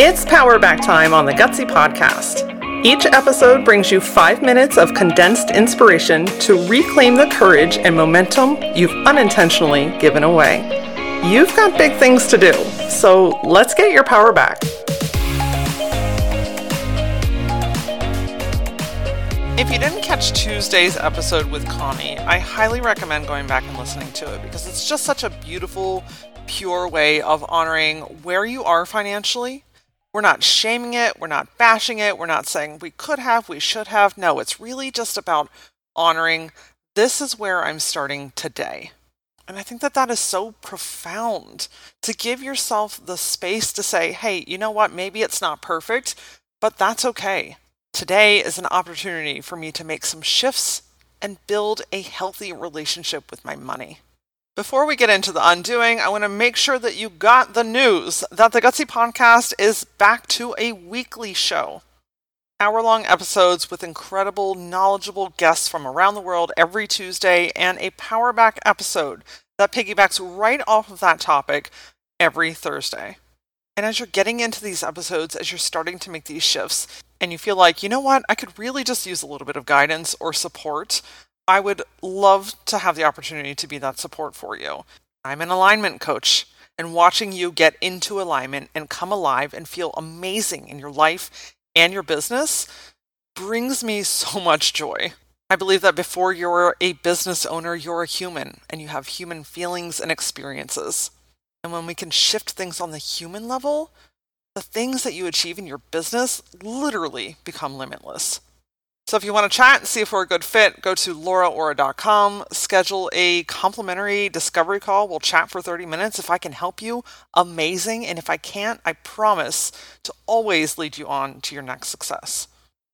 It's Power Back time on the Gutsy Podcast. Each episode brings you 5 minutes of condensed inspiration to reclaim the courage and momentum you've unintentionally given away. You've got big things to do, so let's get your power back. If you didn't catch Tuesday's episode with Connie, I highly recommend going back and listening to it because it's just such a beautiful, pure way of honoring where you are financially. We're not shaming it, we're not bashing it, we're not saying we could have, we should have. No, it's really just about honoring this is where I'm starting today. And I think that is so profound, to give yourself the space to say, hey, you know what, maybe it's not perfect, but that's okay. Today is an opportunity for me to make some shifts and build a healthy relationship with my money. Before we get into the undoing, I want to make sure that you got the news that the Gutsy Podcast is back to a weekly show. Hour-long episodes with incredible, knowledgeable guests from around the world every Tuesday, and a Power Back episode that piggybacks right off of that topic every Thursday. And as you're getting into these episodes, as you're starting to make these shifts, and you feel like, you know what, I could really just use a little bit of guidance or support, I would love to have the opportunity to be that support for you. I'm an alignment coach, and watching you get into alignment and come alive and feel amazing in your life and your business brings me so much joy. I believe that before you're a business owner, you're a human, and you have human feelings and experiences. And when we can shift things on the human level, the things that you achieve in your business literally become limitless. So if you want to chat and see if we're a good fit, go to lauraora.com, schedule a complimentary discovery call. We'll chat for 30 minutes. If I can help you, amazing. And if I can't, I promise to always lead you on to your next success.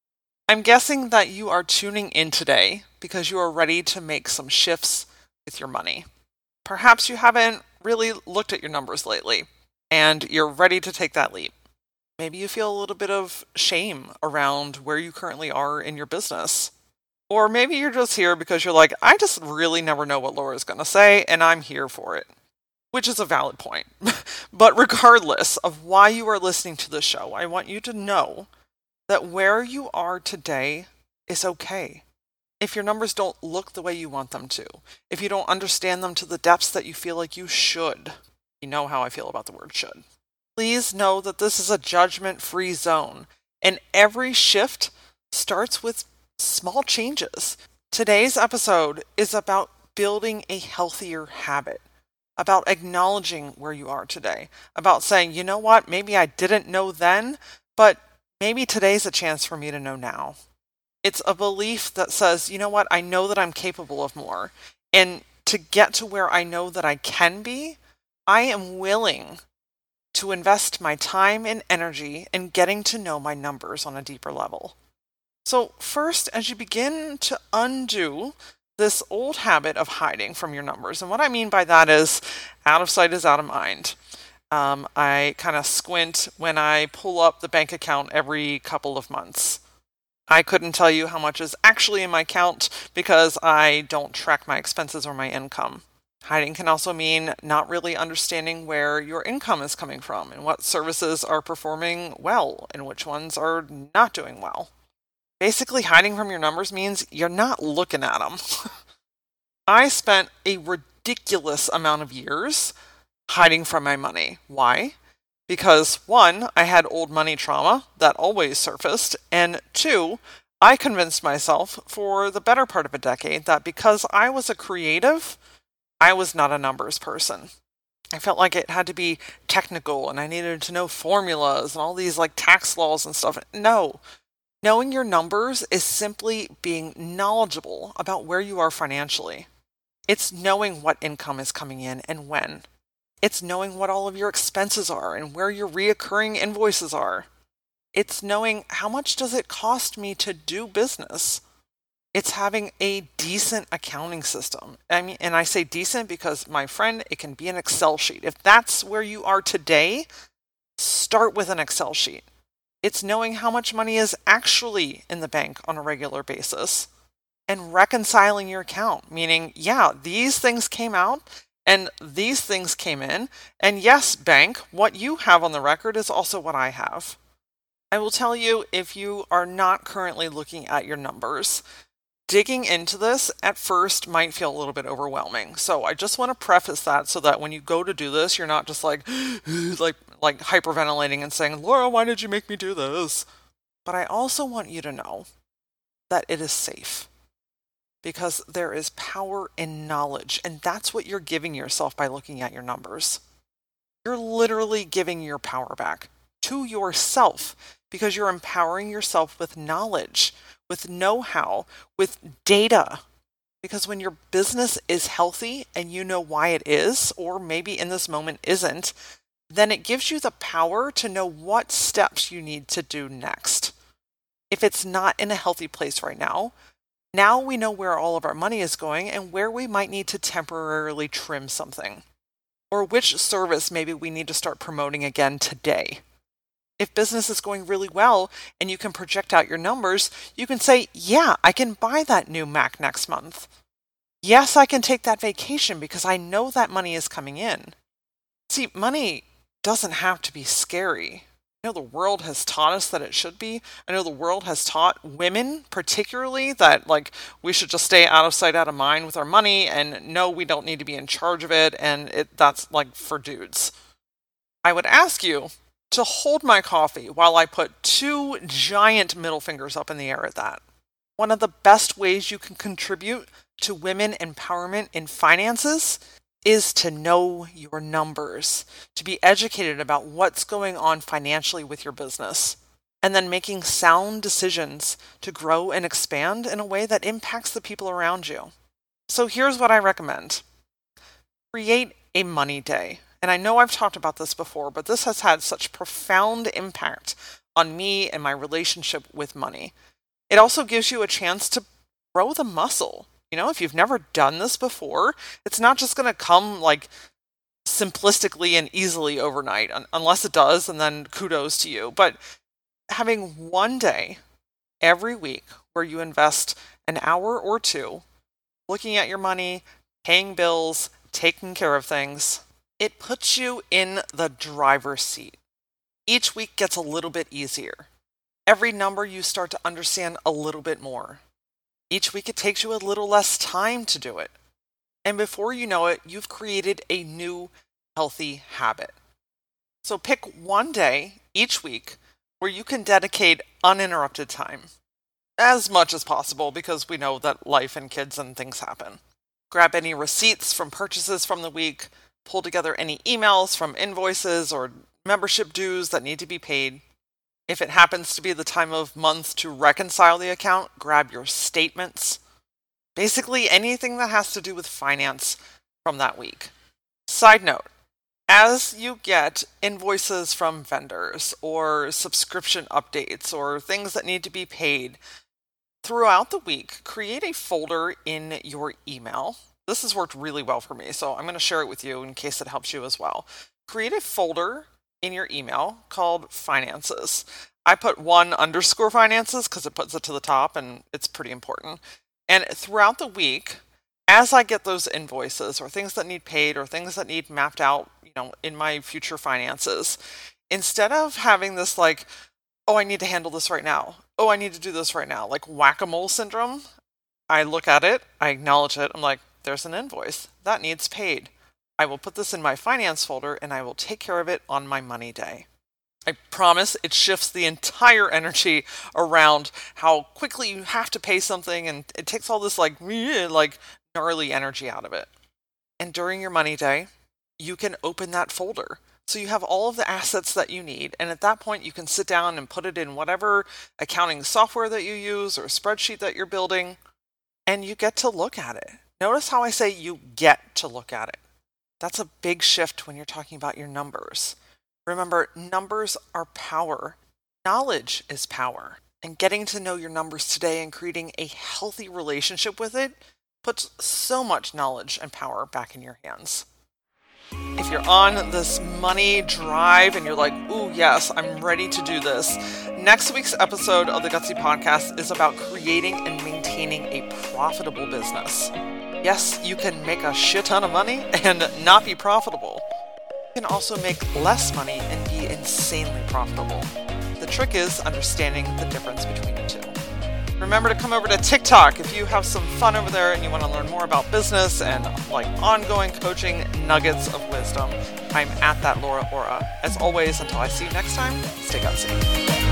I'm guessing that you are tuning in today because you are ready to make some shifts with your money. Perhaps you haven't really looked at your numbers lately and you're ready to take that leap. Maybe you feel a little bit of shame around where you currently are in your business. Or maybe you're just here because you're like, I just really never know what Laura's going to say, and I'm here for it. Which is a valid point. But regardless of why you are listening to the show, I want you to know that where you are today is okay. If your numbers don't look the way you want them to, if you don't understand them to the depths that you feel like you should, you know how I feel about the word should. Please know that this is a judgment-free zone, and every shift starts with small changes. Today's episode is about building a healthier habit, about acknowledging where you are today, about saying, you know what, maybe I didn't know then, but maybe today's a chance for me to know now. It's a belief that says, you know what, I know that I'm capable of more, and to get to where I know that I can be, I am willing to invest my time and energy in getting to know my numbers on a deeper level. So first, as you begin to undo this old habit of hiding from your numbers, and what I mean by that is out of sight is out of mind. I kind of squint when I pull up the bank account every couple of months. I couldn't tell you how much is actually in my account because I don't track my expenses or my income. Hiding can also mean not really understanding where your income is coming from and what services are performing well and which ones are not doing well. Basically, hiding from your numbers means you're not looking at them. I spent a ridiculous amount of years hiding from my money. Why? Because 1, I had old money trauma that always surfaced, and 2, I convinced myself for the better part of a decade that because I was a creative, I was not a numbers person. I felt like it had to be technical and I needed to know formulas and all these like tax laws and stuff. No. Knowing your numbers is simply being knowledgeable about where you are financially. It's knowing what income is coming in and when. It's knowing what all of your expenses are and where your reoccurring invoices are. It's knowing how much does it cost me to do business. It's having a decent accounting system. And I say decent because, my friend, it can be an Excel sheet. If that's where you are today, start with an Excel sheet. It's knowing how much money is actually in the bank on a regular basis and reconciling your account, meaning, yeah, these things came out And these things came in. And yes, bank, what you have on the record is also what I have. I will tell you, if you are not currently looking at your numbers, digging into this at first might feel a little bit overwhelming. So I just want to preface that so that when you go to do this, you're not just like hyperventilating and saying, Laura, why did you make me do this? But I also want you to know that it is safe, because there is power in knowledge, and that's what you're giving yourself by looking at your numbers. You're literally giving your power back to yourself because you're empowering yourself with knowledge, with know-how, with data. Because when your business is healthy and you know why it is, or maybe in this moment isn't, then it gives you the power to know what steps you need to do next. If it's not in a healthy place right now we know where all of our money is going and where we might need to temporarily trim something, or which service maybe we need to start promoting again today. If business is going really well and you can project out your numbers, you can say, yeah, I can buy that new Mac next month. Yes, I can take that vacation because I know that money is coming in. See, money doesn't have to be scary. I know the world has taught us that it should be. I know the world has taught women particularly that we should just stay out of sight, out of mind with our money, and no, we don't need to be in charge of it, and that's for dudes. I would ask you to hold my coffee while I put 2 giant middle fingers up in the air at that. One of the best ways you can contribute to women empowerment in finances is to know your numbers, to be educated about what's going on financially with your business, and then making sound decisions to grow and expand in a way that impacts the people around you. So here's what I recommend. Create a money day. And I know I've talked about this before, but this has had such profound impact on me and my relationship with money. It also gives you a chance to grow the muscle. If you've never done this before, it's not just going to come simplistically and easily overnight, unless it does, and then kudos to you. But having one day every week where you invest an hour or 2 looking at your money, paying bills, taking care of things, it puts you in the driver's seat. Each week gets a little bit easier. Every number you start to understand a little bit more. Each week it takes you a little less time to do it. And before you know it, you've created a new healthy habit. So pick one day each week where you can dedicate uninterrupted time. As much as possible, because we know that life and kids and things happen. Grab any receipts from purchases from the week, pull together any emails from invoices or membership dues that need to be paid. If it happens to be the time of month to reconcile the account, grab your statements. Basically anything that has to do with finance from that week. Side note, as you get invoices from vendors or subscription updates or things that need to be paid, throughout the week, create a folder in your email. This has worked really well for me, so I'm going to share it with you in case it helps you as well. Create a folder in your email called Finances. I put 1_ finances because it puts it to the top and it's pretty important. And throughout the week, as I get those invoices or things that need paid or things that need mapped out, in my future finances, instead of having this oh, I need to handle this right now. Oh, I need to do this right now. Whack-a-mole syndrome. I look at it, I acknowledge it. I'm like, there's an invoice that needs paid. I will put this in my finance folder and I will take care of it on my money day. I promise it shifts the entire energy around how quickly you have to pay something, and it takes all this gnarly energy out of it. And during your money day, you can open that folder. So you have all of the assets that you need, and at that point you can sit down and put it in whatever accounting software that you use or spreadsheet that you're building, and you get to look at it. Notice how I say you get to look at it. That's a big shift when you're talking about your numbers. Remember, numbers are power. Knowledge is power. And getting to know your numbers today and creating a healthy relationship with it puts so much knowledge and power back in your hands. If you're on this money drive and you're like, ooh, yes, I'm ready to do this, next week's episode of the Gutsy Podcast is about creating and maintaining a profitable business. Yes, you can make a shit ton of money and not be profitable. You can also make less money and be insanely profitable. The trick is understanding the difference between the two. Remember to come over to TikTok if you have some fun over there and you want to learn more about business and ongoing coaching nuggets of wisdom. I'm at that Laura Ora. As always, until I see you next time, stay gutsy.